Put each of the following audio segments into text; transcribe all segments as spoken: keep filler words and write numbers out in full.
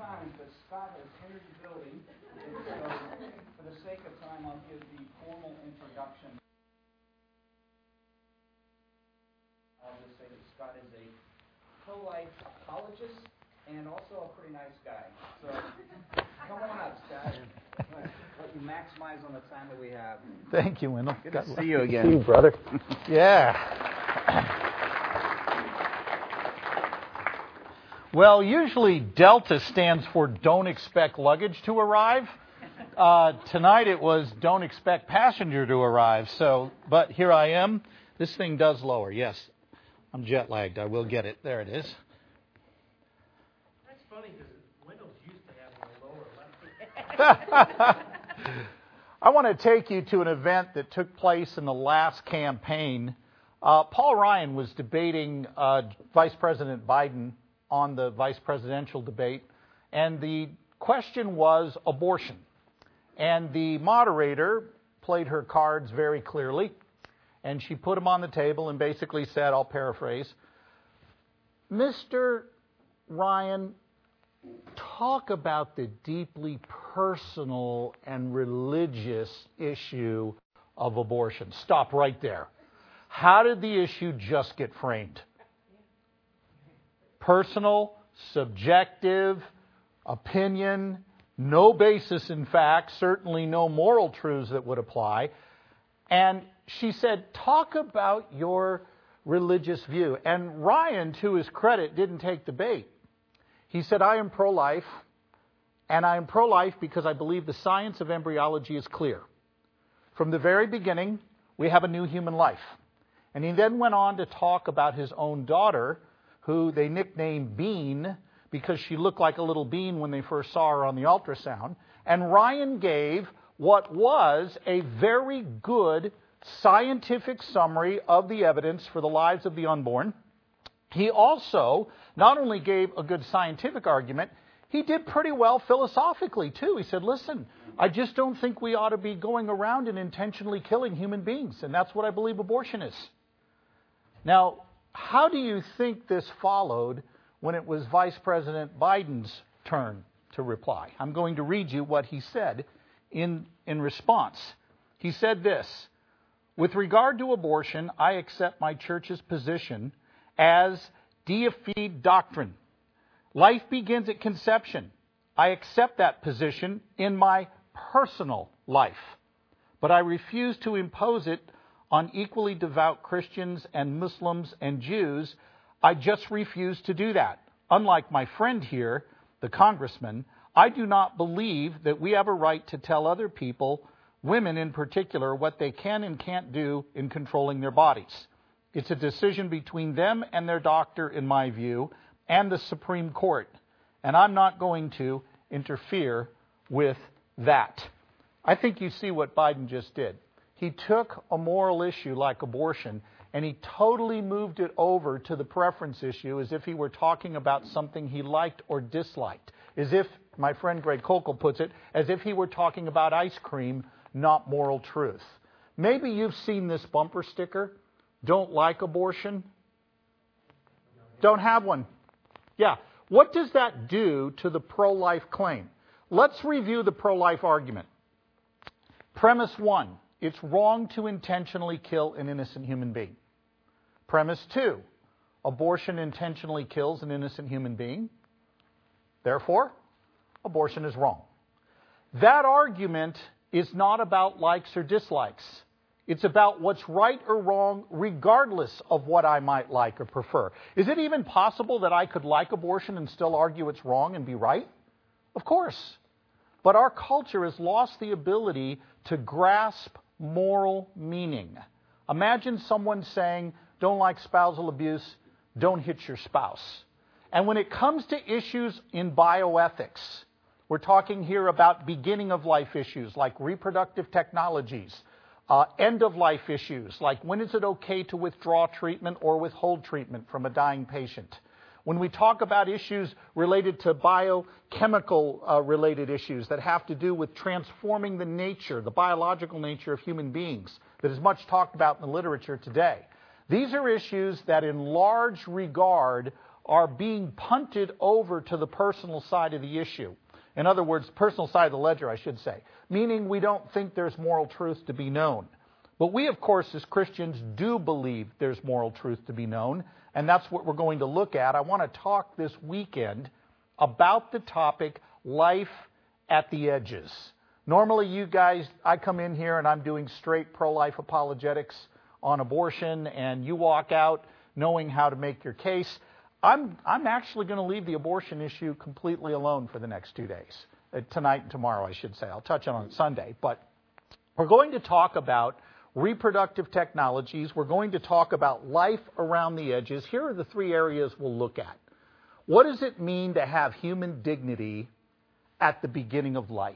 times, but Scott has entered the building. And so, for the sake of time, I'll give the formal introduction. I'll just say that Scott is a pro-life apologist and also a pretty nice guy. So, come on up, Scott. Let you maximize on the time that we have. Thank you, Wendell. Good to see you again. See you, brother. Yeah. Well, usually Delta stands for don't expect luggage to arrive. Uh, tonight it was don't expect passenger to arrive. So, but here I am. This thing does lower. Yes, I'm jet lagged. I will get it. There it is. That's funny because Wendell's used to having a lower left. I want to take you to an event that took place in the last campaign. Uh, Paul Ryan was debating uh, Vice President Biden on the vice presidential debate, and the question was abortion. And the moderator played her cards very clearly, and she put them on the table and basically said, I'll paraphrase, Mister Ryan, talk about the deeply personal and religious issue of abortion. Stop right there. How did the issue just get framed? Personal, subjective, opinion, no basis in fact, certainly no moral truths that would apply. And she said, talk about your religious view. And Ryan, to his credit, didn't take the bait. He said, I am pro-life, and I am pro-life because I believe the science of embryology is clear. From the very beginning, we have a new human life. And he then went on to talk about his own daughter, who they nicknamed Bean because she looked like a little bean when they first saw her on the ultrasound. And Ryan gave what was a very good scientific summary of the evidence for the lives of the unborn. He also not only gave a good scientific argument, he did pretty well philosophically too. He said, listen, I just don't think we ought to be going around and intentionally killing human beings. And that's what I believe abortion is. Now, how do you think this followed when it was Vice President Biden's turn to reply? I'm going to read you what he said in, in response. He said this, with regard to abortion, I accept my church's position as deified doctrine. Life begins at conception. I accept that position in my personal life, but I refuse to impose it on equally devout Christians and Muslims and Jews. I just refuse to do that. Unlike my friend here, the congressman, I do not believe that we have a right to tell other people, women in particular, what they can and can't do in controlling their bodies. It's a decision between them and their doctor, in my view, and the Supreme Court. And I'm not going to interfere with that. I think you see what Biden just did. He took a moral issue like abortion and he totally moved it over to the preference issue as if he were talking about something he liked or disliked. As if, my friend Greg Kokel puts it, as if he were talking about ice cream, not moral truth. Maybe you've seen this bumper sticker, don't like abortion, don't have one. Yeah. What does that do to the pro-life claim? Let's review the pro-life argument. Premise one. It's wrong to intentionally kill an innocent human being. Premise two, abortion intentionally kills an innocent human being. Therefore, abortion is wrong. That argument is not about likes or dislikes. It's about what's right or wrong regardless of what I might like or prefer. Is it even possible that I could like abortion and still argue it's wrong and be right? Of course. But our culture has lost the ability to grasp moral meaning. Imagine someone saying, don't like spousal abuse, don't hit your spouse. And when it comes to issues in bioethics, we're talking here about beginning of life issues like reproductive technologies, uh, end of life issues like when is it okay to withdraw treatment or withhold treatment from a dying patient. When we talk about issues related to biochemical uh, related issues that have to do with transforming the nature, the biological nature of human beings, that is much talked about in the literature today. These are issues that in large regard are being punted over to the personal side of the issue. In other words, personal side of the ledger, I should say, meaning we don't think there's moral truth to be known. But we, of course, as Christians, do believe there's moral truth to be known, and that's what we're going to look at. I want to talk this weekend about the topic, life at the edges. Normally, you guys, I come in here and I'm doing straight pro-life apologetics on abortion, and you walk out knowing how to make your case. I'm, I'm actually going to leave the abortion issue completely alone for the next two days. Uh, tonight and tomorrow, I should say. I'll touch on it Sunday. But we're going to talk about reproductive technologies. We're going to talk about life around the edges. Here are the three areas we'll look at. What does it mean to have human dignity at the beginning of life?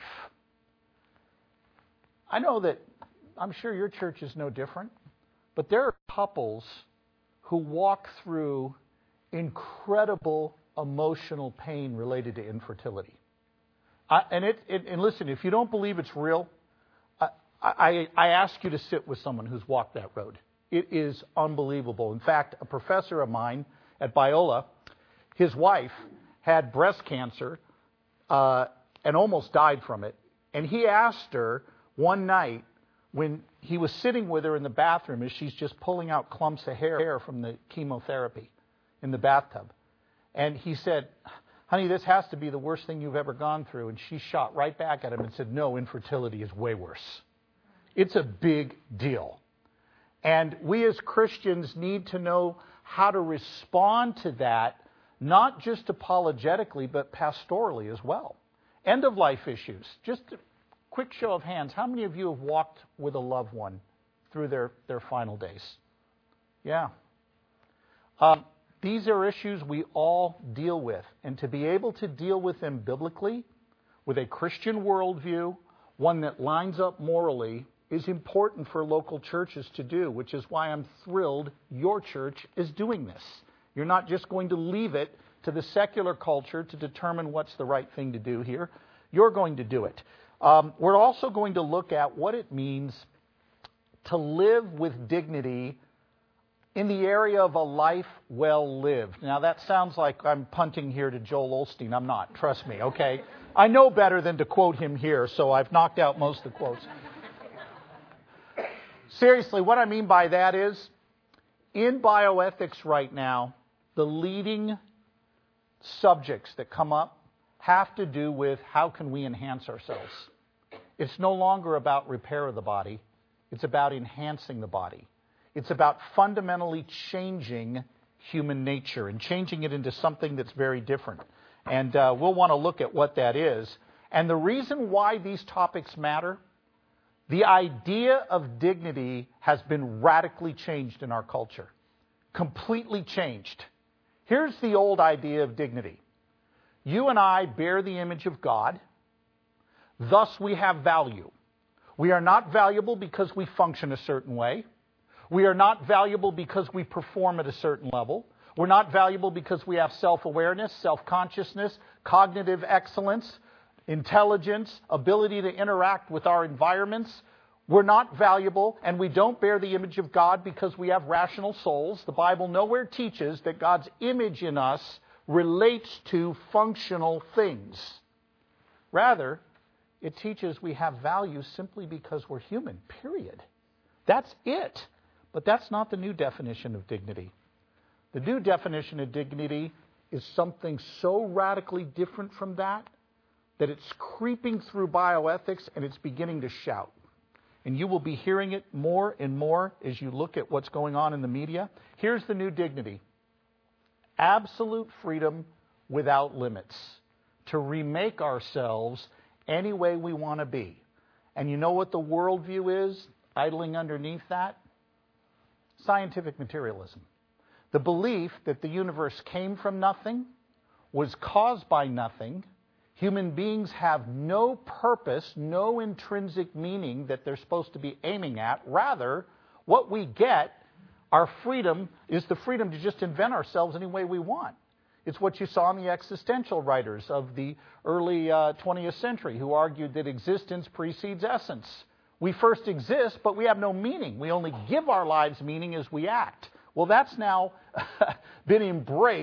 I know that, I'm sure your church is no different, but there are couples who walk through incredible emotional pain related to infertility. I, and, it, it, and listen, if you don't believe it's real, I, I, I ask you to sit with someone who's walked that road. It is unbelievable. In fact, a professor of mine at Biola, his wife had breast cancer uh, and almost died from it. And he asked her one night when he was sitting with her in the bathroom as she's just pulling out clumps of hair from the chemotherapy in the bathtub. And he said, honey, this has to be the worst thing you've ever gone through. And she shot right back at him and said, no, infertility is way worse. It's a big deal. And we as Christians need to know how to respond to that, not just apologetically, but pastorally as well. End of life issues. Just a quick show of hands. How many of you have walked with a loved one through their, their final days? Yeah. Um, these are issues we all deal with. And to be able to deal with them biblically, with a Christian worldview, one that lines up morally, is important for local churches to do, which is why I'm thrilled your church is doing this. You're not just going to leave it to the secular culture to determine what's the right thing to do here. You're going to do it. Um, we're also going to look at what it means to live with dignity in the area of a life well lived. Now, that sounds like I'm punting here to Joel Osteen. I'm not. Trust me, okay? I know better than to quote him here, so I've knocked out most of the quotes. Seriously, what I mean by that is, in bioethics right now, the leading subjects that come up have to do with how can we enhance ourselves. It's no longer about repair of the body. It's about enhancing the body. It's about fundamentally changing human nature and changing it into something that's very different. And uh, we'll want to look at what that is. And the reason why these topics matter, the idea of dignity has been radically changed in our culture. Completely changed. Here's the old idea of dignity. You and I bear the image of God. Thus we have value. We are not valuable because we function a certain way. We are not valuable because we perform at a certain level. We're not valuable because we have self-awareness, self-consciousness, cognitive excellence, intelligence, ability to interact with our environments. We're not valuable, and we don't bear the image of God because we have rational souls. The Bible nowhere teaches that God's image in us relates to functional things. Rather, it teaches we have value simply because we're human, period. That's it. But that's not the new definition of dignity. The new definition of dignity is something so radically different from that that it's creeping through bioethics and it's beginning to shout. And you will be hearing it more and more as you look at what's going on in the media. Here's the new dignity. Absolute freedom without limits. To remake ourselves any way we want to be. And you know what the worldview is idling underneath that? Scientific materialism. The belief that the universe came from nothing, was caused by nothing. Human beings have no purpose, no intrinsic meaning that they're supposed to be aiming at. Rather, what we get, our freedom, is the freedom to just invent ourselves any way we want. It's what you saw in the existential writers of the early uh, twentieth century who argued that existence precedes essence. We first exist, but we have no meaning. We only give our lives meaning as we act. Well, that's now been embraced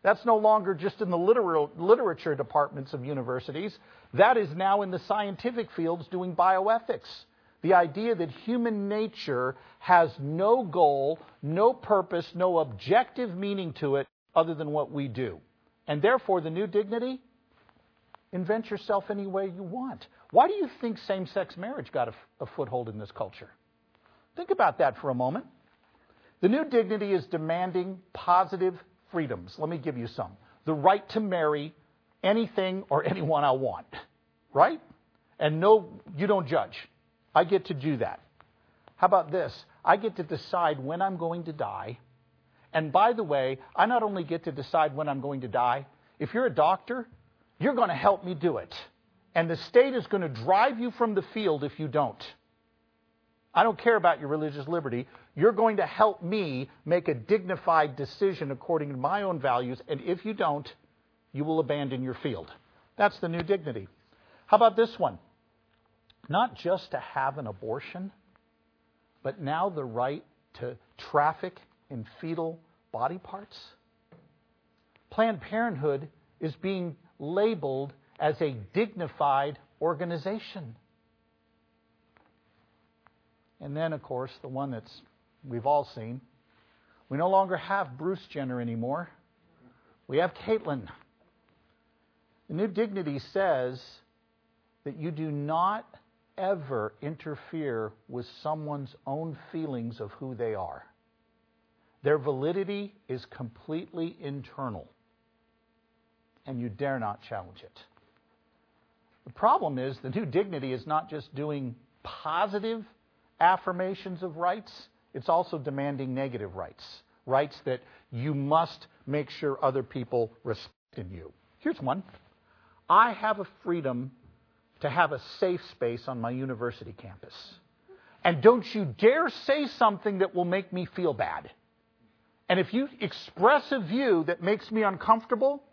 That's no longer just in the literal, literature departments of universities. That is now in the scientific fields doing bioethics. The idea that human nature has no goal, no purpose, no objective meaning to it other than what we do. And therefore, the new dignity, invent yourself any way you want. Why do you think same-sex marriage got a, a foothold in this culture? Think about that for a moment. The new dignity is demanding positive freedoms. Let me give you some. The right to marry anything or anyone I want, right? And no, you don't judge. I get to do that. How about this? I get to decide when I'm going to die. And by the way, I not only get to decide when I'm going to die, if you're a doctor, you're going to help me do it. And the state is going to drive you from the field if you don't. I don't care about your religious liberty. You're going to help me make a dignified decision according to my own values. And if you don't, you will abandon your field. That's the new dignity. How about this one? Not just to have an abortion, but now the right to traffic in fetal body parts. Planned Parenthood is being labeled as a dignified organization. And then, of course, the one that's we've all seen. We no longer have Bruce Jenner anymore. We have Caitlyn. The new dignity says that you do not ever interfere with someone's own feelings of who they are. Their validity is completely internal, and you dare not challenge it. The problem is the new dignity is not just doing positive affirmations of rights, it's also demanding negative rights, rights that you must make sure other people respect in you. Here's one. I have a freedom to have a safe space on my university campus. And don't you dare say something that will make me feel bad. And if you express a view that makes me uncomfortable,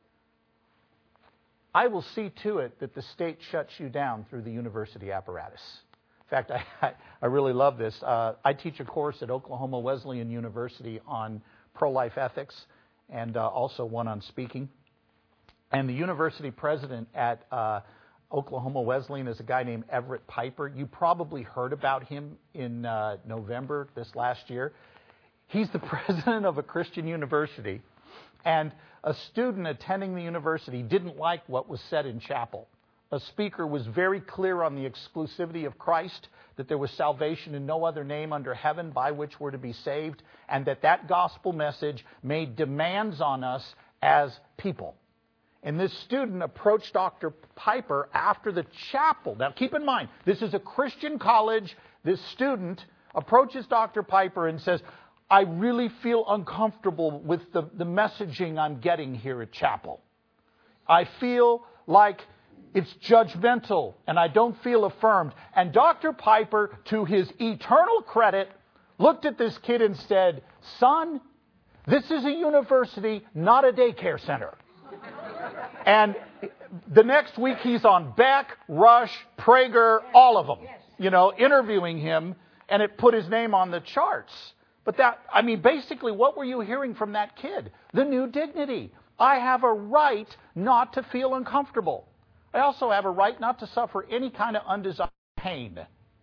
I will see to it that the state shuts you down through the university apparatus. In fact, I, I really love this. Uh, I teach a course at Oklahoma Wesleyan University on pro-life ethics and uh, also one on speaking. And the university president at uh, Oklahoma Wesleyan is a guy named Everett Piper. You probably heard about him in uh, November this last year. He's the president of a Christian university, and a student attending the university didn't like what was said in chapel. A speaker was very clear on the exclusivity of Christ, that there was salvation in no other name under heaven by which we're to be saved, and that that gospel message made demands on us as people. And this student approached Doctor Piper after the chapel. Now keep in mind, this is a Christian college. This student approaches Doctor Piper and says, I really feel uncomfortable with the, the messaging I'm getting here at chapel. I feel like it's judgmental and I don't feel affirmed. And Doctor Piper, to his eternal credit, looked at this kid and said, son, this is a university, not a daycare center. And the next week he's on Beck, Rush, Prager, all of them, you know, interviewing him, and it put his name on the charts. But that, I mean, basically, what were you hearing from that kid? The new dignity. I have a right not to feel uncomfortable. I also have a right not to suffer any kind of undesired pain.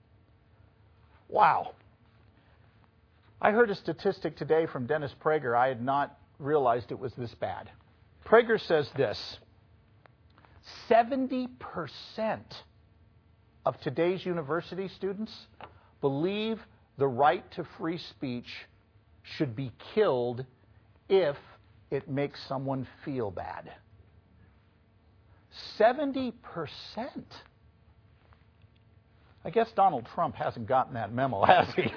Wow. I heard a statistic today from Dennis Prager. I had not realized it was this bad. Prager says this: seventy percent of today's university students believe the right to free speech should be killed if it makes someone feel bad. seventy percent. I guess Donald Trump hasn't gotten that memo, has he?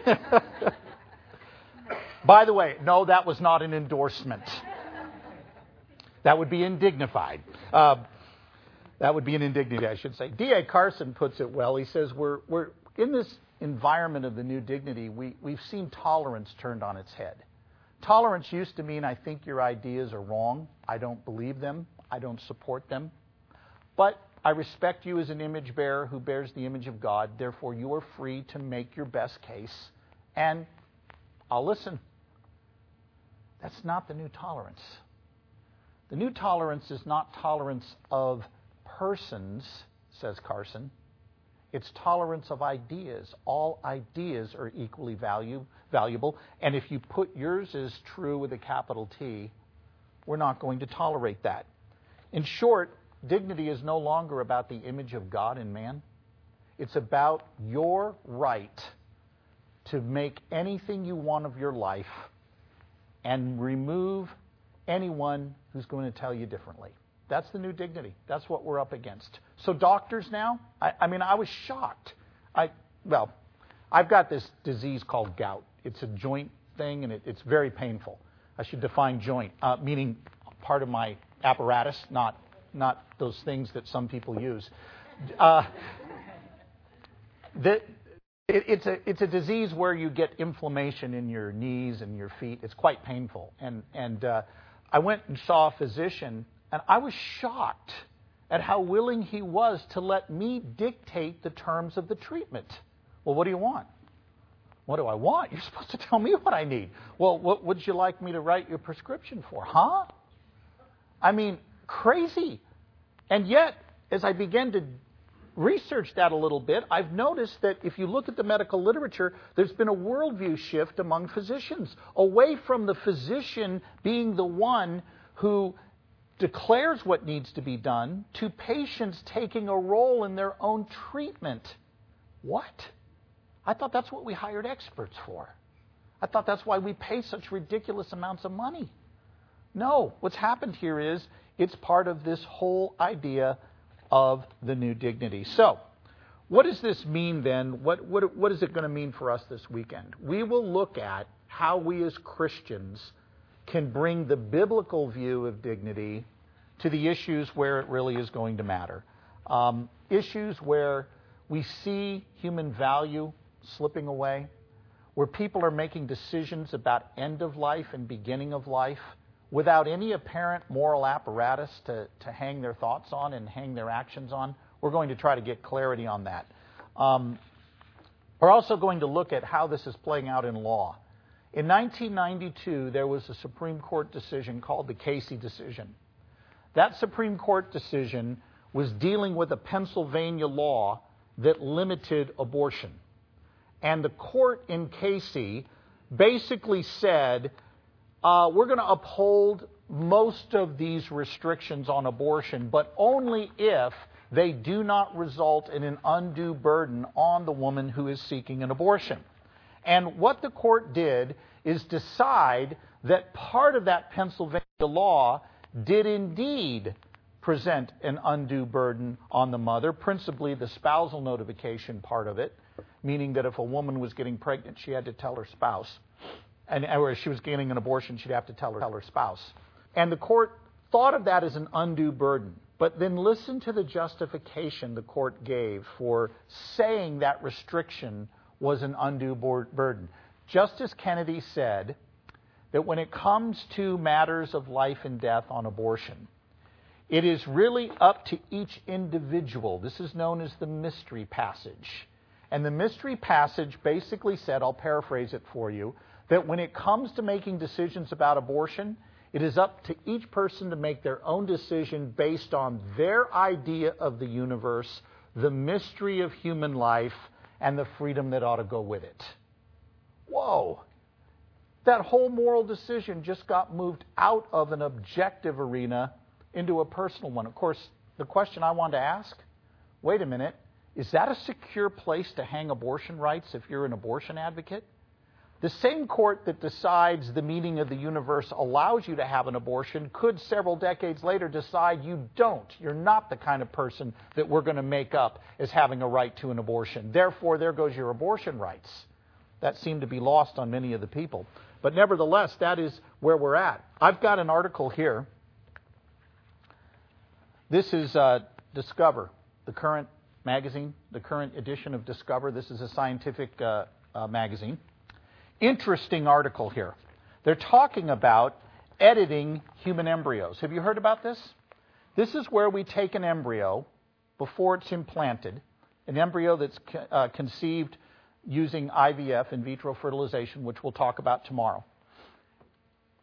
By the way, no, that was not an endorsement. That would be indignified. Uh, that would be an indignity, I should say. D A Carson puts it well. He says, we're, we're in this environment of the new dignity, we, we've seen tolerance turned on its head. Tolerance used to mean, I think your ideas are wrong. I don't believe them. I don't support them. But I respect you as an image bearer who bears the image of God. Therefore, you are free to make your best case. And I'll listen. That's not the new tolerance. The new tolerance is not tolerance of persons, says Carson. It's tolerance of ideas. All ideas are equally value, valuable. And if you put yours as true with a capital T, we're not going to tolerate that. In short, dignity is no longer about the image of God in man. It's about your right to make anything you want of your life and remove anyone who's going to tell you differently. That's the new dignity. That's what we're up against. So doctors now, I, I mean, I was shocked. I well, I've got this disease called gout. It's a joint thing, and it, it's very painful. I should define joint, uh, meaning part of my apparatus, not not those things that some people use. Uh, the, it, it's a it's a disease where you get inflammation in your knees and your feet. It's quite painful, and and uh, I went and saw a physician. And I was shocked at how willing he was to let me dictate the terms of the treatment. Well, what do you want? What do I want? You're supposed to tell me what I need. Well, what would you like me to write your prescription for? Huh? I mean, crazy. And yet, as I began to research that a little bit, I've noticed that if you look at the medical literature, there's been a worldview shift among physicians, away from the physician being the one who declares what needs to be done, to patients taking a role in their own treatment. What? I thought that's what we hired experts for. I thought that's why we pay such ridiculous amounts of money. No, what's happened here is it's part of this whole idea of the new dignity. So, what does this mean then? What, what, what is it going to mean for us this weekend? We will look at how we as Christians can bring the biblical view of dignity to the issues where it really is going to matter. Um, issues where we see human value slipping away, where people are making decisions about end of life and beginning of life without any apparent moral apparatus to, to hang their thoughts on and hang their actions on. We're going to try to get clarity on that. Um, we're also going to look at how this is playing out in law. In nineteen ninety-two, there was a Supreme Court decision called the Casey decision. That Supreme Court decision was dealing with a Pennsylvania law that limited abortion. And the court in Casey basically said, uh, we're going to uphold most of these restrictions on abortion, but only if they do not result in an undue burden on the woman who is seeking an abortion. And what the court did is decide that part of that Pennsylvania law did indeed present an undue burden on the mother, principally the spousal notification part of it, meaning that if a woman was getting pregnant, she had to tell her spouse. And or if she was getting an abortion, she'd have to tell her, tell her spouse. And the court thought of that as an undue burden. But then listen to the justification the court gave for saying that restriction was an undue burden. Justice Kennedy said that when it comes to matters of life and death on abortion, it is really up to each individual. This is known as the mystery passage. And the mystery passage basically said, I'll paraphrase it for you, that when it comes to making decisions about abortion, it is up to each person to make their own decision based on their idea of the universe, the mystery of human life, and the freedom that ought to go with it. Whoa. That whole moral decision just got moved out of an objective arena into a personal one. Of course, the question I want to ask, wait a minute, is that a secure place to hang abortion rights if you're an abortion advocate? The same court that decides the meaning of the universe allows you to have an abortion could several decades later decide you don't. You're not the kind of person that we're going to make up as having a right to an abortion. Therefore, there goes your abortion rights. That seemed to be lost on many of the people. But nevertheless, that is where we're at. I've got an article here. This is uh, Discover, the current magazine, the current edition of Discover. This is a scientific uh, uh, magazine. Interesting article here. They're talking about editing human embryos. Have you heard about this? This is where we take an embryo before it's implanted, an embryo that's uh, conceived using I V F, in vitro fertilization, which we'll talk about tomorrow.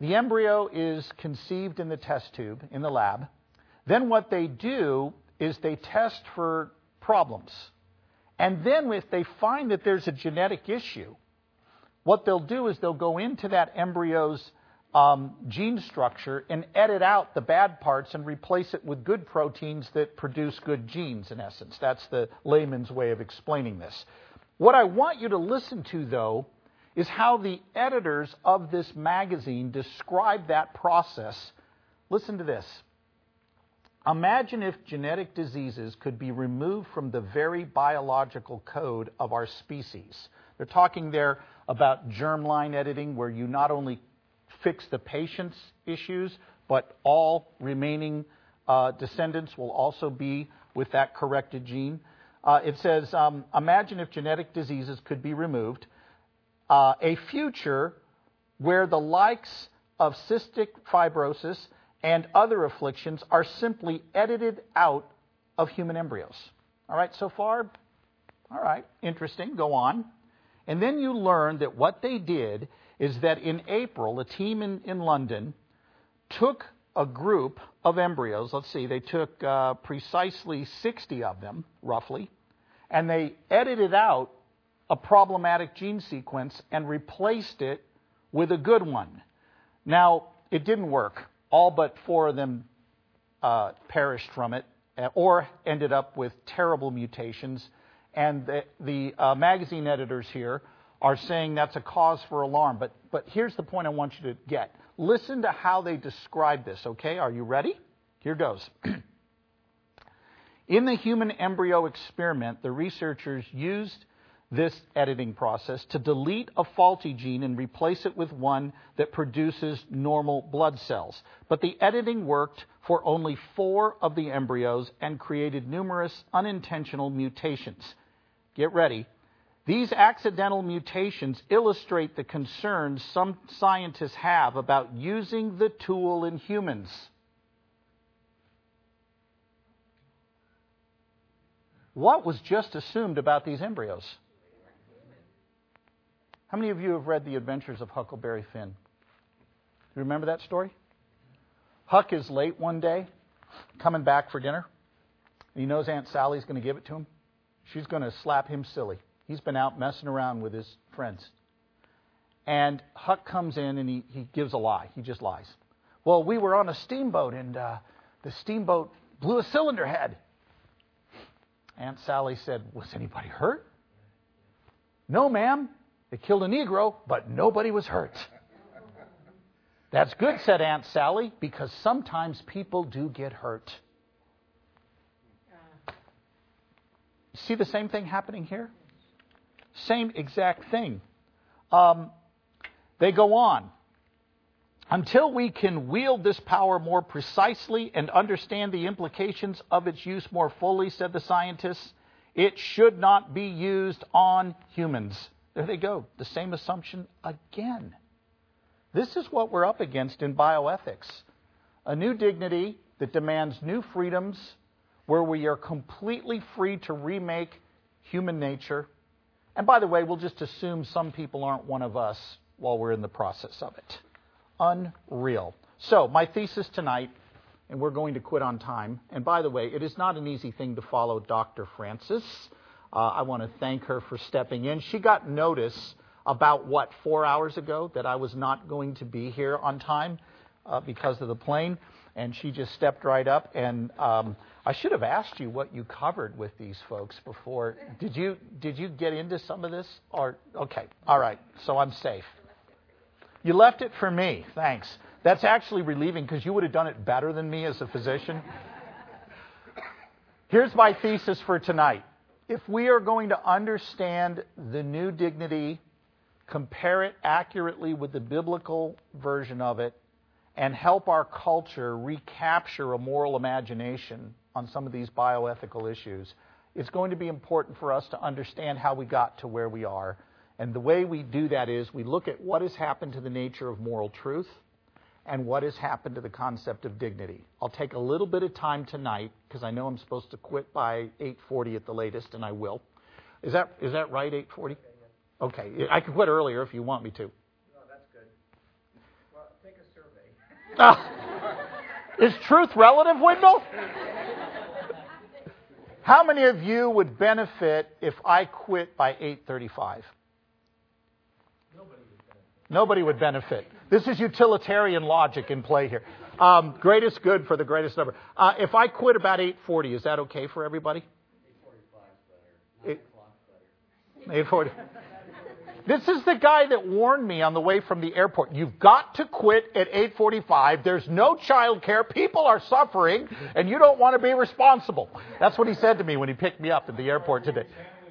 the embryo is conceived in the test tube in the lab. Then what they do is they test for problems. And then if they find that there's a genetic issue, what they'll do is they'll go into that embryo's um, gene structure and edit out the bad parts and replace it with good proteins that produce good genes, in essence. That's the layman's way of explaining this. What I want you to listen to, though, is how the editors of this magazine describe that process. Listen to this. Imagine if genetic diseases could be removed from the very biological code of our species. They're talking there about germline editing, where you not only fix the patient's issues, but all remaining uh, descendants will also be with that corrected gene. Uh, it says, um, imagine if genetic diseases could be removed. Uh, a future where the likes of cystic fibrosis and other afflictions are simply edited out of human embryos. All right, so far? All right, interesting. Go on. And then you learn that what they did is that in April, a team in, in London took a group of embryos. Let's see, they took uh, precisely sixty of them, roughly, and they edited out a problematic gene sequence and replaced it with a good one. Now, it didn't work. All but four of them uh, perished from it or ended up with terrible mutations. And the, the uh, magazine editors here are saying that's a cause for alarm. But, but here's the point I want you to get. Listen to how they describe this, okay? Are you ready? Here goes. In the human embryo experiment, the researchers used this editing process to delete a faulty gene and replace it with one that produces normal blood cells. But the editing worked for only four of the embryos and created numerous unintentional mutations. Get ready. These accidental mutations illustrate the concerns some scientists have about using the tool in humans. What was just assumed about these embryos? How many of you have read The Adventures of Huckleberry Finn? Do you remember that story? Huck is late one day, coming back for dinner. He knows Aunt Sally's going to give it to him. She's going to slap him silly. He's been out messing around with his friends. And Huck comes in and he, he gives a lie. He just lies. Well, we were on a steamboat and uh, the steamboat blew a cylinder head. Aunt Sally said, was anybody hurt? No, ma'am. They killed a Negro, but nobody was hurt. That's good, said Aunt Sally, because sometimes people do get hurt. See the same thing happening here? Same exact thing. Um, they go on. Until we can wield this power more precisely and understand the implications of its use more fully, said the scientists, it should not be used on humans. There they go. The same assumption again. This is what we're up against in bioethics. A new dignity that demands new freedoms where we are completely free to remake human nature. And by the way, we'll just assume some people aren't one of us while we're in the process of it. Unreal. So, my thesis tonight, and we're going to quit on time. And by the way, it is not an easy thing to follow Doctor Francis. Uh, I want to thank her for stepping in. She got notice about, what, four hours ago that I was not going to be here on time uh, because of the plane. And she just stepped right up. And um, I should have asked you what you covered with these folks before. Did you did you get into some of this? Or okay, all right. So I'm safe. You left it for me. Thanks. That's actually relieving because you would have done it better than me as a physician. Here's my thesis for tonight. If we are going to understand the new dignity, compare it accurately with the biblical version of it, and help our culture recapture a moral imagination on some of these bioethical issues, it's going to be important for us to understand how we got to where we are. And the way we do that is we look at what has happened to the nature of moral truth and what has happened to the concept of dignity. I'll take a little bit of time tonight because I know I'm supposed to quit by eight forty at the latest, and I will. Is that is that right, eight forty? Okay, I can quit earlier if you want me to. No, that's good. Well, take us through Uh, is truth relative, Wendell? How many of you would benefit if I quit by eight thirty-five? Nobody would benefit. Nobody would benefit. This is utilitarian logic in play here. Um, greatest good for the greatest number. Uh, if I quit about eight forty, is that okay for everybody? eight forty-five is better. nine Eight- o'clock better. eight forty. This is the guy that warned me on the way from the airport. You've got to quit at eight forty-five. There's no child care. People are suffering, and you don't want to be responsible. That's what he said to me when he picked me up at the airport today.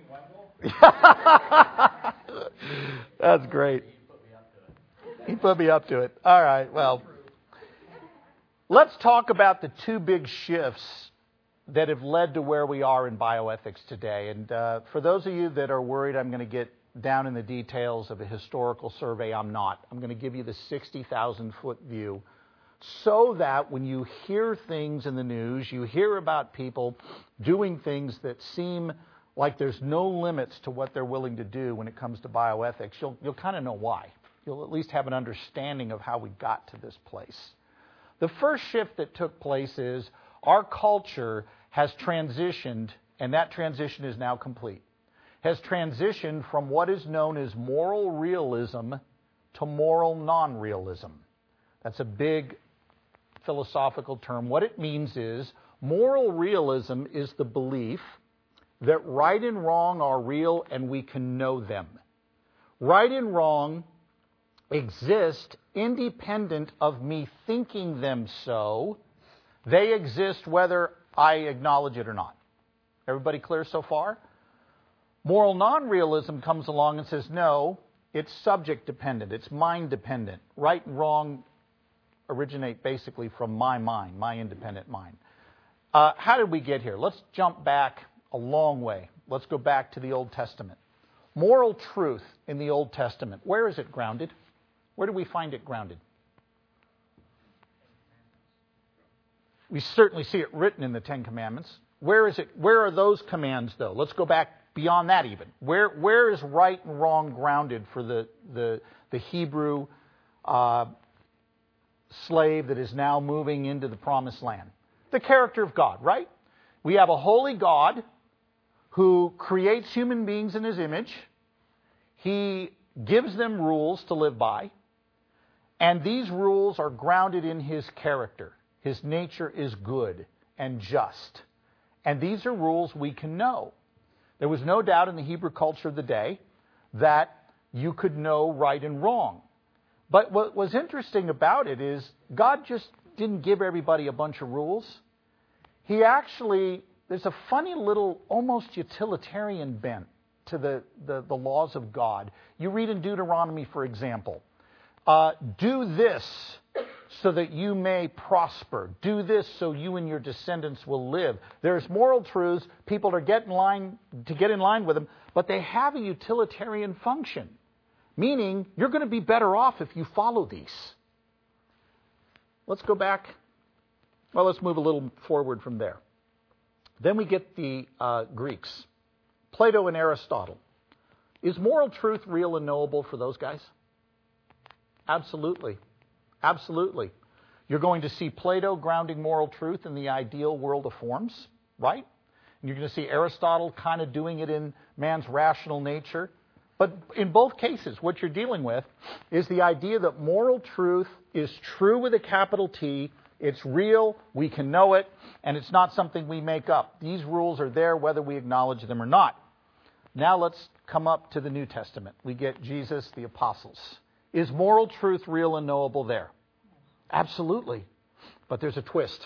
That's great. He put me up to it. All right, well, let's talk about the two big shifts that have led to where we are in bioethics today. And uh, for those of you that are worried I'm going to get down in the details of a historical survey, I'm not. I'm going to give you the sixty thousand foot view so that when you hear things in the news, you hear about people doing things that seem like there's no limits to what they're willing to do when it comes to bioethics, you'll, you'll kind of know why. You'll at least have an understanding of how we got to this place. The first shift that took place is our culture has transitioned, and that transition is now complete, has transitioned from what is known as moral realism to moral non-realism. That's a big philosophical term. What it means is moral realism is the belief that right and wrong are real and we can know them. Right and wrong exist independent of me thinking them so. They exist whether I acknowledge it or not. Everybody clear so far? Moral non-realism comes along and says, no, it's subject dependent, it's mind dependent. Right and wrong originate basically from my mind, my independent mind. Uh, how did we get here? Let's jump back a long way. Let's go back to the Old Testament. Moral truth in the Old Testament, where is it grounded? Where do we find it grounded? We certainly see it written in the Ten Commandments. Where is it? Where are those commands, though? Let's go back beyond that even. Where where is right and wrong grounded for the the, the Hebrew uh, slave that is now moving into the Promised Land? The character of God, right? We have a holy God who creates human beings in His image. He gives them rules to live by, and these rules are grounded in His character. His nature is good and just. And these are rules we can know. There was no doubt in the Hebrew culture of the day that you could know right and wrong. But what was interesting about it is God just didn't give everybody a bunch of rules. He actually, there's a funny little almost utilitarian bent to the, the, the laws of God. You read in Deuteronomy, for example, uh, do this so that you may prosper. Do this so you and your descendants will live. There's moral truths. People are getting in line to get in line with them, but they have a utilitarian function, meaning you're going to be better off if you follow these. Let's go back. Well, let's move a little forward from there. Then we get the uh, Greeks, Plato and Aristotle. Is moral truth real and knowable for those guys? Absolutely. Absolutely. You're going to see Plato grounding moral truth in the ideal world of forms, right? And you're going to see Aristotle kind of doing it in man's rational nature. But in both cases, what you're dealing with is the idea that moral truth is true with a capital T. It's real, we can know it, and it's not something we make up. These rules are there whether we acknowledge them or not. Now let's come up to the New Testament. We get Jesus, the apostles. Is moral truth real and knowable there? Absolutely. But there's a twist.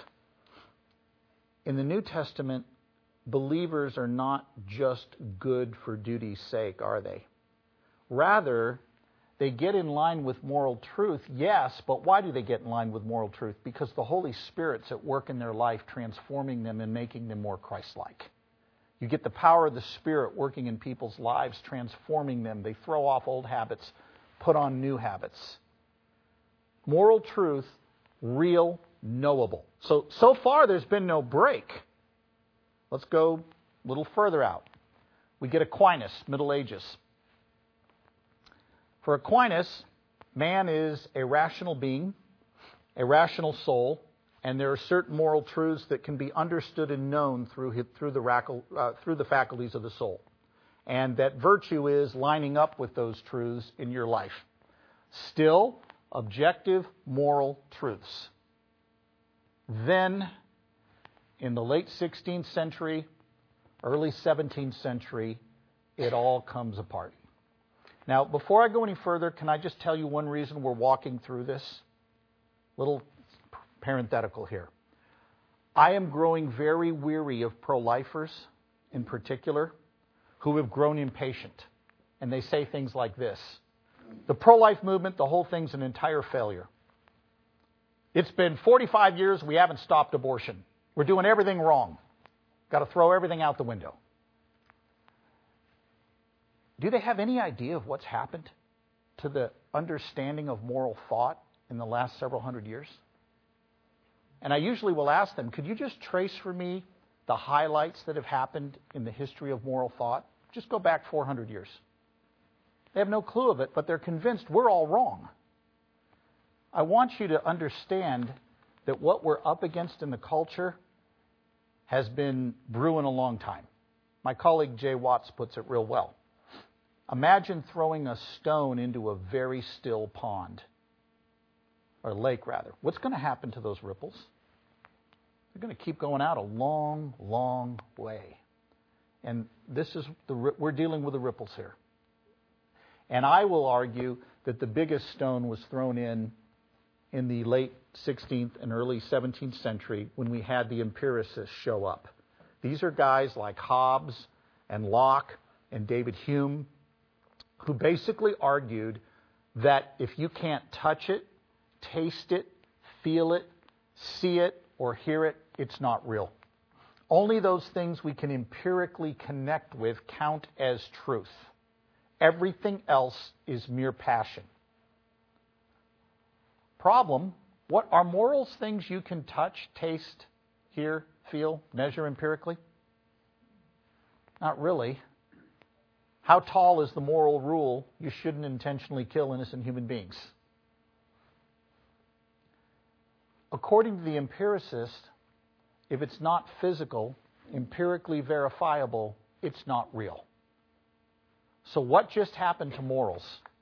In the New Testament, believers are not just good for duty's sake, are they? Rather, they get in line with moral truth, yes, but why do they get in line with moral truth? Because the Holy Spirit's at work in their life, transforming them and making them more Christ-like. You get the power of the Spirit working in people's lives, transforming them. They throw off old habits, put on new habits. Moral truth, real, knowable. So, so far there's been no break. Let's go a little further out. We get Aquinas, Middle Ages. For Aquinas, man is a rational being, a rational soul, and there are certain moral truths that can be understood and known through, through, the, uh, through the faculties of the soul. And that virtue is lining up with those truths in your life. Still, objective moral truths. Then, in the late sixteenth century, early seventeenth century, it all comes apart. Now, before I go any further, can I just tell you one reason we're walking through this? Little parenthetical here. I am growing very weary of pro-lifers, in particular, who have grown impatient. And they say things like this: the pro-life movement, the whole thing's an entire failure. It's been forty-five years, we haven't stopped abortion. We're doing everything wrong. Got to throw everything out the window. Do they have any idea of what's happened to the understanding of moral thought in the last several hundred years? And I usually will ask them, could you just trace for me the highlights that have happened in the history of moral thought? Just go back four hundred years. They have no clue of it, but they're convinced we're all wrong. I want you to understand that what we're up against in the culture has been brewing a long time. My colleague Jay Watts puts it real well. Imagine throwing a stone into a very still pond, or lake rather. What's going to happen to those ripples? They're going to keep going out a long, long way. And this is the we're dealing with the ripples here. And I will argue that the biggest stone was thrown in in the late sixteenth and early seventeenth century when we had the empiricists show up. These are guys like Hobbes and Locke and David Hume, who basically argued that if you can't touch it, taste it, feel it, see it, or hear it, it's not real. Only those things we can empirically connect with count as truth. Everything else is mere passion. Problem, what are morals things you can touch, taste, hear, feel, measure empirically? Not really. How tall is the moral rule you shouldn't intentionally kill innocent human beings? According to the empiricist, if it's not physical, empirically verifiable, it's not real. So what just happened to morals?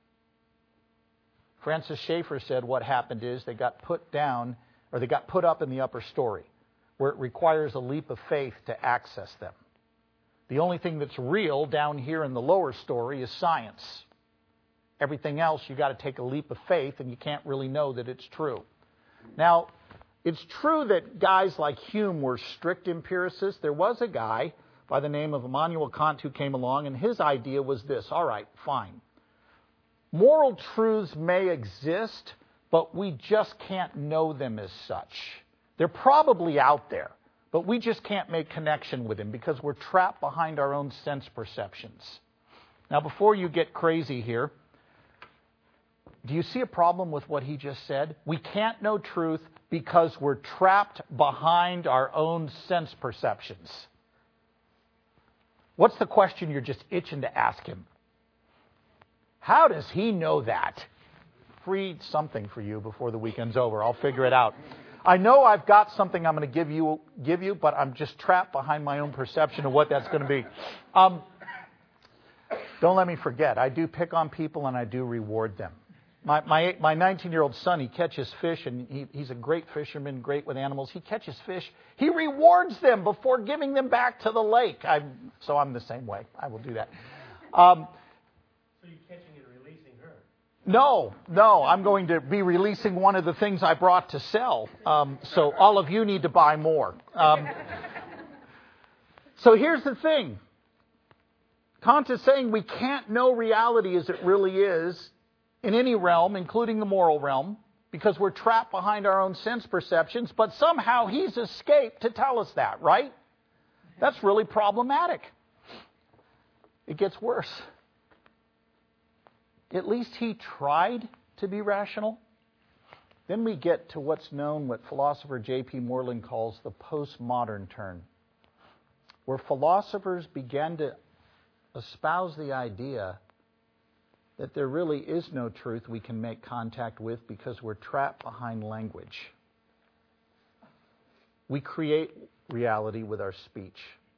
Francis Schaeffer said what happened is they got put down, or they got put up in the upper story, where it requires a leap of faith to access them. The only thing that's real down here in the lower story is science. Everything else, you got to take a leap of faith, and you can't really know that it's true. Now, it's true that guys like Hume were strict empiricists. There was a guy by the name of Immanuel Kant who came along, and his idea was this: all right, fine. Moral truths may exist, but we just can't know them as such. They're probably out there, but we just can't make connection with them because we're trapped behind our own sense perceptions. Now, before you get crazy here, do you see a problem with what he just said? We can't know truth because we're trapped behind our own sense perceptions. What's the question you're just itching to ask him? How does he know that? Free something for you before the weekend's over. I'll figure it out. I know I've got something I'm going to give you, give you, but I'm just trapped behind my own perception of what that's going to be. Um, don't let me forget, I do pick on people and I do reward them. My my my nineteen-year-old son, he catches fish, and he, he's a great fisherman, great with animals. He catches fish. He rewards them before giving them back to the lake. I, so I'm the same way. I will do that. Um, so you're catching and releasing her? No, no. I'm going to be releasing one of the things I brought to sell. Um, so all of you need to buy more. Um, so here's the thing. Kant is saying we can't know reality as it really is in any realm, including the moral realm, because we're trapped behind our own sense perceptions, but somehow he's escaped to tell us that, right? That's really problematic. It gets worse. At least he tried to be rational. Then we get to what's known, what philosopher J P Moreland calls the postmodern turn, where philosophers began to espouse the idea that there really is no truth we can make contact with because we're trapped behind language. We create reality with our speech.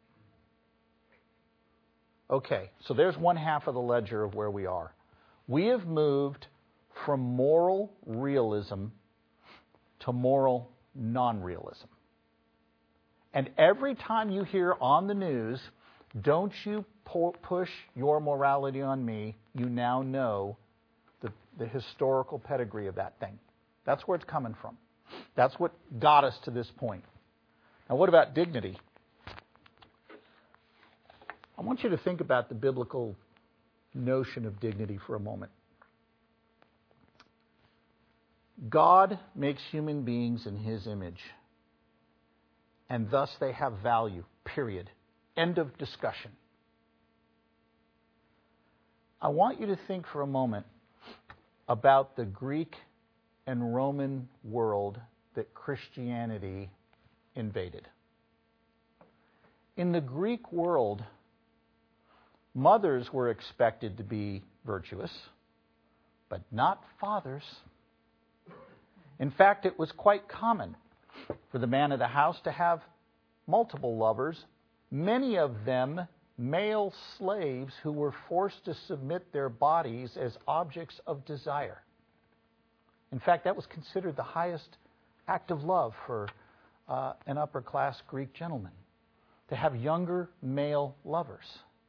Okay, so there's one half of the ledger of where we are. We have moved from moral realism to moral non-realism. And every time you hear on the news, don't you push your morality on me, you now know the, the historical pedigree of that thing. That's where it's coming from. That's what got us to this point. Now, what about dignity? I want you to think about the biblical notion of dignity for a moment. God makes human beings in His image, and thus they have value, period. End of discussion. I want you to think for a moment about the Greek and Roman world that Christianity invaded. In the Greek world, mothers were expected to be virtuous, but not fathers. In fact, it was quite common for the man of the house to have multiple lovers, many of them male slaves who were forced to submit their bodies as objects of desire. In fact, that was considered the highest act of love for uh, an upper-class Greek gentleman, to have younger male lovers.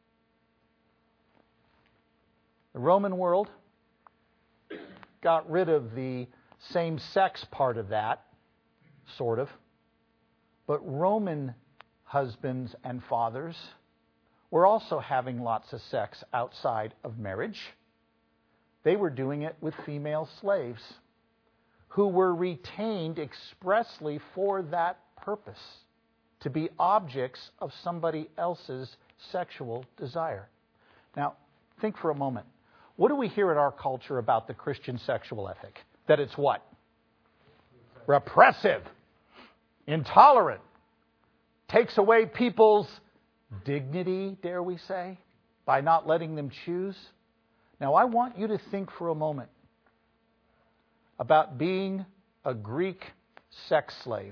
The Roman world got rid of the same-sex part of that, sort of. But Roman husbands and fathers were also having lots of sex outside of marriage. They were doing it with female slaves who were retained expressly for that purpose, to be objects of somebody else's sexual desire. Now, think for a moment. What do we hear in our culture about the Christian sexual ethic? That it's what? Repressive, intolerant, takes away people's dignity, dare we say, by not letting them choose. Now, I want you to think for a moment about being a Greek sex slave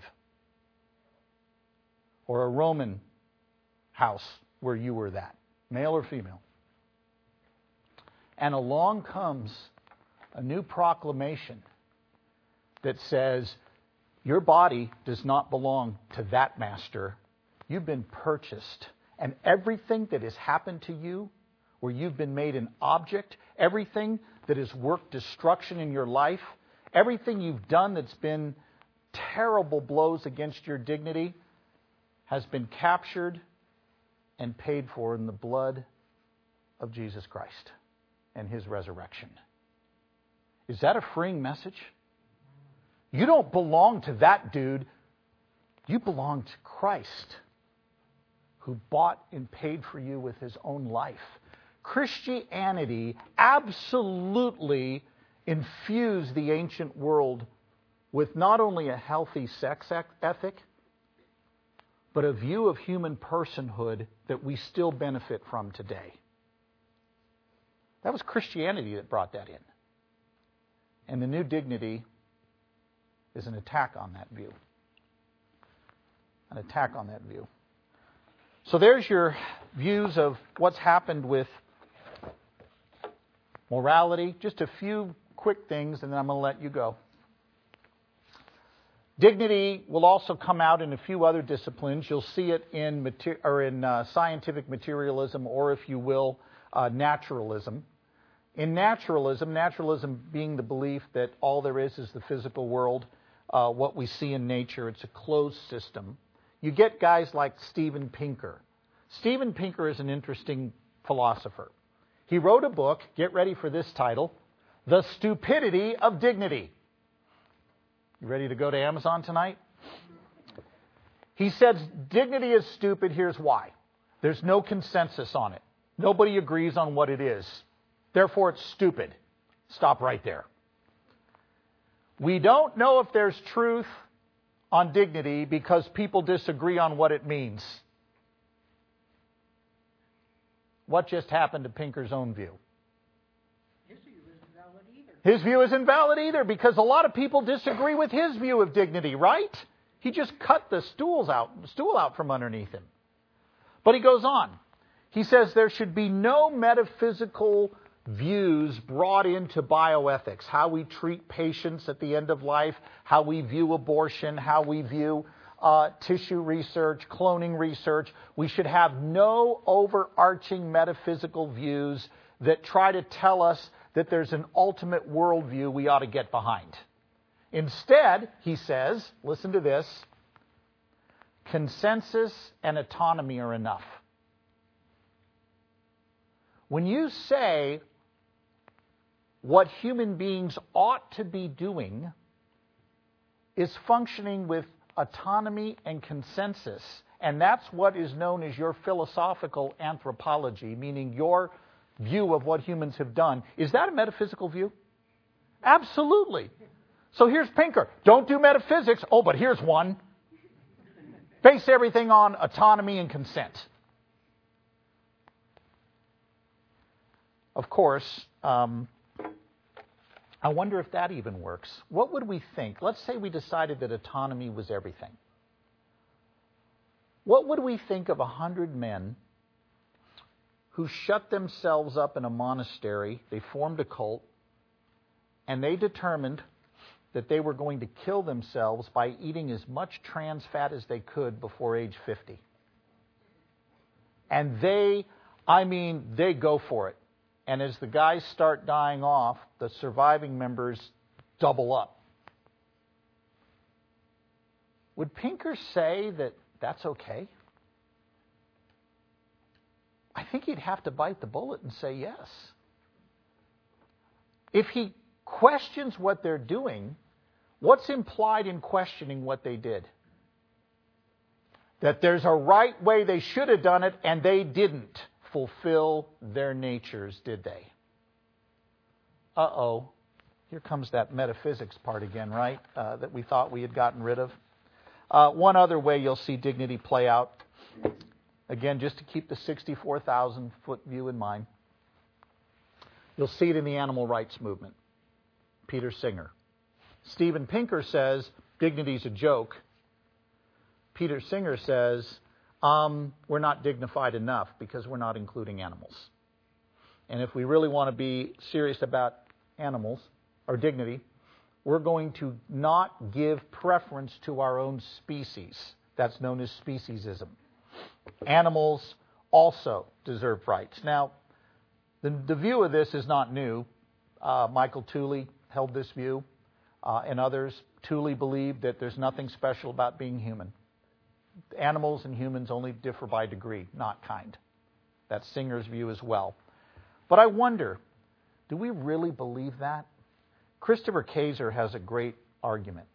or a Roman house where you were that, male or female. And along comes a new proclamation that says, your body does not belong to that master. You've been purchased. And everything that has happened to you, where you've been made an object, everything that has worked destruction in your life, everything you've done that's been terrible blows against your dignity, has been captured and paid for in the blood of Jesus Christ and His resurrection. Is that a freeing message? You don't belong to that dude. You belong to Christ, who bought and paid for you with His own life. Christianity absolutely infused the ancient world with not only a healthy sex ethic, but a view of human personhood that we still benefit from today. That was Christianity that brought that in. And the new dignity is an attack on that view. An attack on that view. So there's your views of what's happened with morality. Just a few quick things, and then I'm going to let you go. Dignity will also come out in a few other disciplines. You'll see it in mater- or in uh, scientific materialism, or if you will, uh, naturalism. In naturalism, naturalism being the belief that all there is is the physical world, uh, what we see in nature, it's a closed system. You get guys like Steven Pinker. Steven Pinker is an interesting philosopher. He wrote a book, get ready for this title, The Stupidity of Dignity. You ready to go to Amazon tonight? He says dignity is stupid. Here's why. There's no consensus on it. Nobody agrees on what it is. Therefore, it's stupid. Stop right there. We don't know if there's truth on dignity because people disagree on what it means. What just happened to Pinker's own view? His view isn't valid either because a lot of people disagree with his view of dignity, right? He just cut the stools out, stool out from underneath him. But he goes on. He says there should be no metaphysical views brought into bioethics, how we treat patients at the end of life, how we view abortion, how we view uh, tissue research, cloning research. We should have no overarching metaphysical views that try to tell us that there's an ultimate worldview we ought to get behind. Instead, he says, listen to this, consensus and autonomy are enough. When you say what human beings ought to be doing is functioning with autonomy and consensus, and that's what is known as your philosophical anthropology, meaning your view of what humans have done. Is that a metaphysical view? Absolutely. So here's Pinker. Don't do metaphysics. Oh, but here's one. Base everything on autonomy and consent. Of course, um, I wonder if that even works. What would we think? Let's say we decided that autonomy was everything. What would we think of a hundred men who shut themselves up in a monastery, they formed a cult, and they determined that they were going to kill themselves by eating as much trans fat as they could before age fifty. And they, I mean, they go for it. And as the guys start dying off, the surviving members double up. Would Pinker say that that's okay? I think he'd have to bite the bullet and say yes. If he questions what they're doing, what's implied in questioning what they did? That there's a right way they should have done it, and they didn't fulfill their natures, did they? Uh-oh. Here comes that metaphysics part again, right? Uh, that we thought we had gotten rid of. Uh, one other way you'll see dignity play out, again, just to keep the sixty-four thousand foot view in mind, you'll see it in the animal rights movement. Peter Singer. Steven Pinker says dignity's a joke. Peter Singer says um, we're not dignified enough because we're not including animals. And if we really want to be serious about animals or dignity, we're going to not give preference to our own species. That's known as speciesism. Animals also deserve rights. Now, the, the view of this is not new. Uh, Michael Tooley held this view, uh, and others. Tooley believed that there's nothing special about being human. Animals and humans only differ by degree, not kind. That's Singer's view as well. But I wonder, do we really believe that? Christopher Kaiser has a great argument.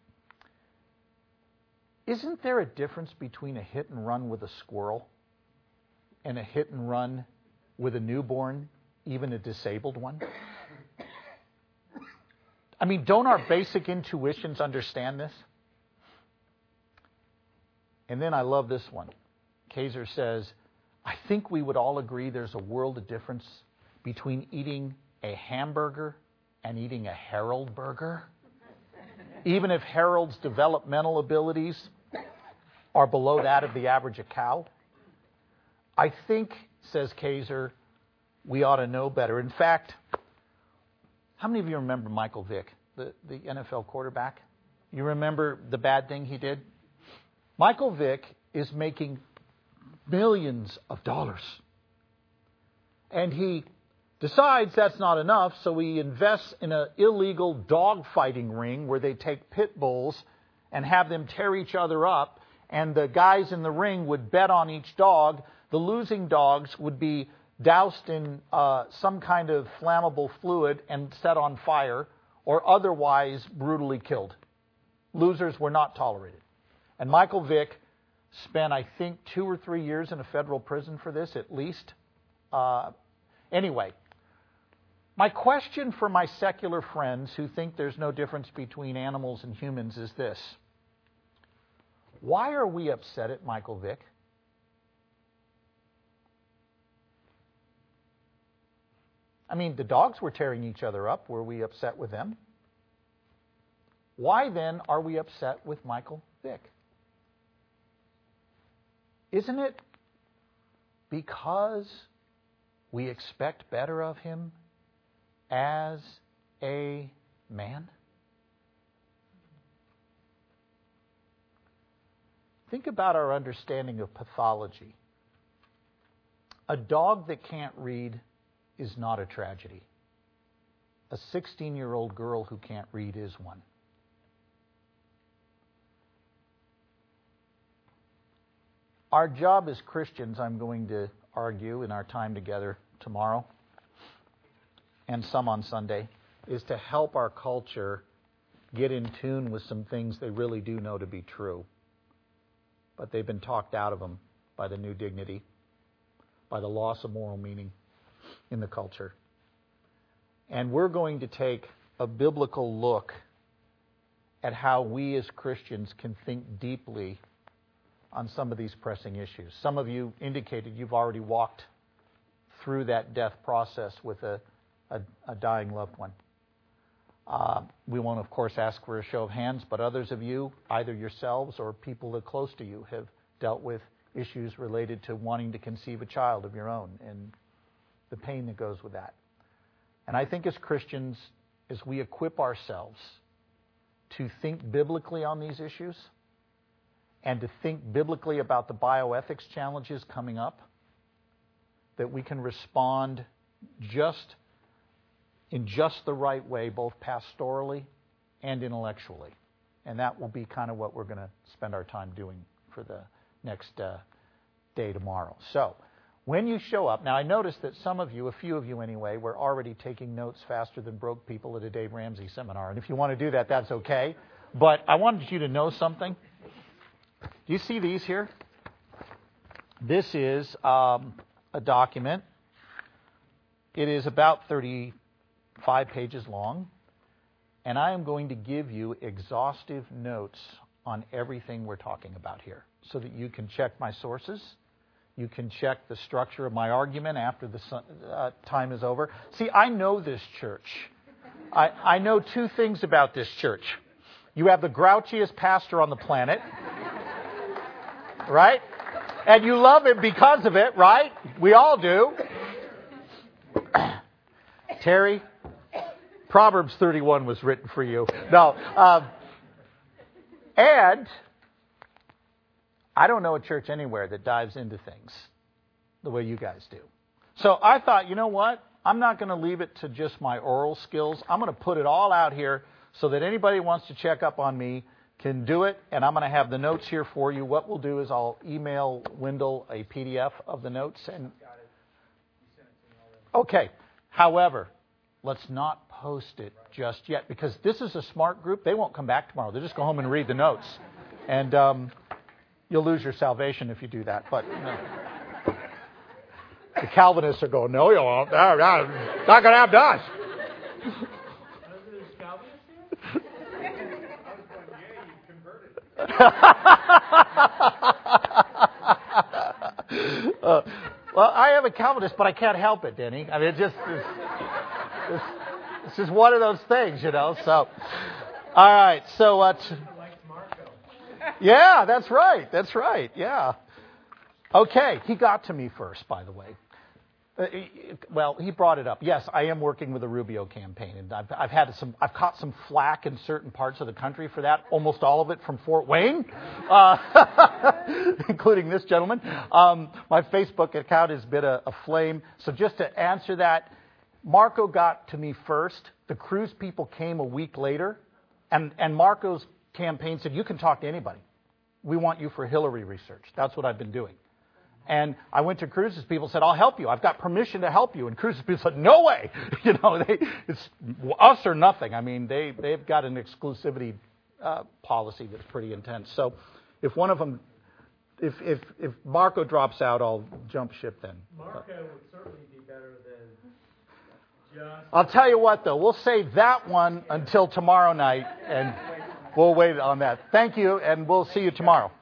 Isn't there a difference between a hit and run with a squirrel and a hit and run with a newborn, even a disabled one? I mean, don't our basic intuitions understand this? And then I love this one. Kaiser says, I think we would all agree there's a world of difference between eating a hamburger and eating a Harold burger. Even if Harold's developmental abilities are below that of the average a cow. I think, says Kaiser, we ought to know better. In fact, how many of you remember Michael Vick, the, the N F L quarterback? You remember the bad thing he did? Michael Vick is making millions of dollars. And he decides that's not enough, so he invests in an illegal dog fighting ring where they take pit bulls and have them tear each other up, and the guys in the ring would bet on each dog. The losing dogs would be doused in uh, some kind of flammable fluid and set on fire, or otherwise brutally killed. Losers were not tolerated. And Michael Vick spent, I think, two or three years in a federal prison for this, at least. Uh, anyway, my question for my secular friends who think there's no difference between animals and humans is this. Why are we upset at Michael Vick? I mean, the dogs were tearing each other up. Were we upset with them? Why then are we upset with Michael Vick? Isn't it because we expect better of him as a man? Think about our understanding of pathology. A dog that can't read is not a tragedy. A sixteen-year-old girl who can't read is one. Our job as Christians, I'm going to argue in our time together tomorrow and some on Sunday, is to help our culture get in tune with some things they really do know to be true. But they've been talked out of them by the new dignity, by the loss of moral meaning in the culture. And we're going to take a biblical look at how we as Christians can think deeply on some of these pressing issues. Some of you indicated you've already walked through that death process with a, a, a dying loved one. Uh, we won't, of course, ask for a show of hands, but others of you, either yourselves or people that are close to you, have dealt with issues related to wanting to conceive a child of your own and the pain that goes with that. And I think as Christians, as we equip ourselves to think biblically on these issues and to think biblically about the bioethics challenges coming up, that we can respond just in just the right way, both pastorally and intellectually. And that will be kind of what we're going to spend our time doing for the next uh, day tomorrow. So, when you show up, now I noticed that some of you, a few of you anyway, were already taking notes faster than broke people at a Dave Ramsey seminar. And if you want to do that, that's okay. But I wanted you to know something. Do you see these here? This is um, a document. It is about thirty-five pages long. And I am going to give you exhaustive notes on everything we're talking about here so that you can check my sources. You can check the structure of my argument after the uh, time is over. See, I know this church. I, I know two things about this church. You have the grouchiest pastor on the planet, right? And you love him because of it, right? We all do. Terry, Proverbs thirty-one was written for you. No. Um, and I don't know a church anywhere that dives into things the way you guys do. So I thought, you know what? I'm not going to leave it to just my oral skills. I'm going to put it all out here so that anybody who wants to check up on me can do it. And I'm going to have the notes here for you. What we'll do is I'll email Wendell a P D F of the notes. And okay. However, let's not post it just yet because this is a smart group. They won't come back tomorrow. They'll just go home and read the notes. And um, you'll lose your salvation if you do that. But no. The Calvinists are going, no, you won't. No, no, not going to happen to us. uh, well, I am a Calvinist, but I can't help it, Denny. I mean, it just it's, it's, it's just one of those things, you know. So, all right. So, uh, t- yeah, that's right. That's right. Yeah. Okay. He got to me first, by the way. Uh, well, he brought it up. Yes, I am working with the Rubio campaign, and I've, I've had some. I've caught some flack in certain parts of the country for that. Almost all of it from Fort Wayne, uh, including this gentleman. Um, my Facebook account has been a, a flame. So just to answer that, Marco got to me first. The Cruz people came a week later, and and Marco's campaign said, "You can talk to anybody. We want you for Hillary research." That's what I've been doing. And I went to Cruz's people and said, I'll help you. I've got permission to help you. And Cruz's people said, no way. You know, they, it's us or nothing. I mean, they, they've got an exclusivity uh, policy that's pretty intense. So if one of them, if, if, if Marco drops out, I'll jump ship then. Marco would certainly be better than just... I'll tell you what, though. We'll save that one until tomorrow night, and we'll wait on that. Thank you, and we'll see you tomorrow.